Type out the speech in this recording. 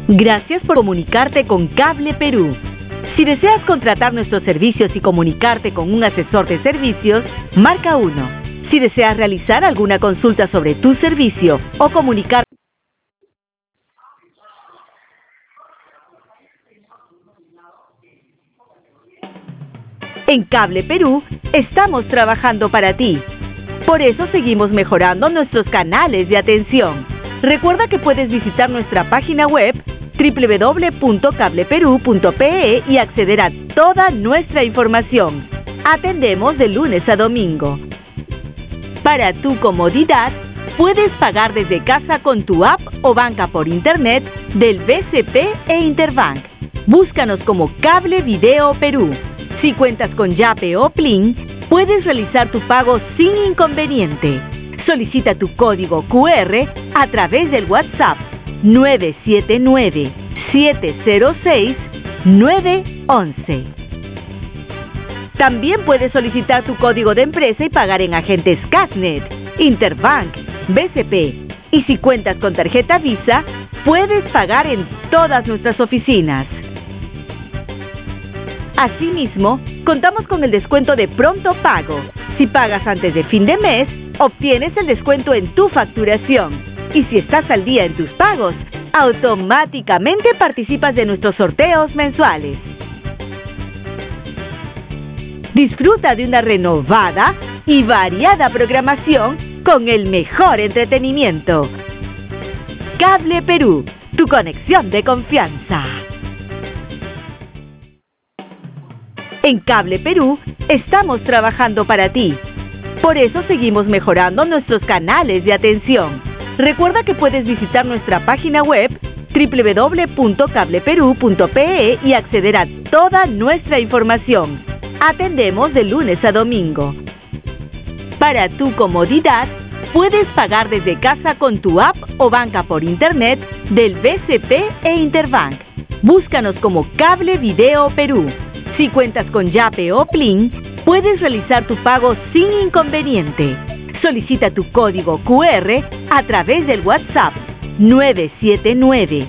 Gracias por comunicarte con Cable Perú. Si deseas contratar nuestros servicios y comunicarte con un asesor de servicios, marca 1. Si deseas realizar alguna consulta sobre tu servicio o comunicar en Cable Perú, estamos trabajando para ti. Por eso seguimos mejorando nuestros canales de atención. Recuerda que puedes visitar nuestra página web www.cableperu.pe y acceder a toda nuestra información. Atendemos de lunes a domingo. Para tu comodidad, puedes pagar desde casa con tu app o banca por internet del BCP e Interbank. Búscanos como Cable Video Perú. Si cuentas con Yape o Plin, puedes realizar tu pago sin inconveniente. Solicita tu código QR a través del WhatsApp 979-706-911. También puedes solicitar tu código de empresa y pagar en agentes Casnet, Interbank, BCP. Y si cuentas con tarjeta Visa, puedes pagar en todas nuestras oficinas. Asimismo, contamos con el descuento de pronto pago. Si pagas antes de fin de mes, obtienes el descuento en tu facturación. Y si estás al día en tus pagos, automáticamente participas de nuestros sorteos mensuales. Disfruta de una renovada y variada programación con el mejor entretenimiento. Cable Perú, tu conexión de confianza. En Cable Perú, estamos trabajando para ti. Por eso seguimos mejorando nuestros canales de atención. Recuerda que puedes visitar nuestra página web www.cableperu.pe y acceder a toda nuestra información. Atendemos de lunes a domingo. Para tu comodidad, puedes pagar desde casa con tu app o banca por internet del BCP e Interbank. Búscanos como Cable Video Perú. Si cuentas con Yape o Plin, puedes realizar tu pago sin inconveniente. Solicita tu código QR a través del WhatsApp 979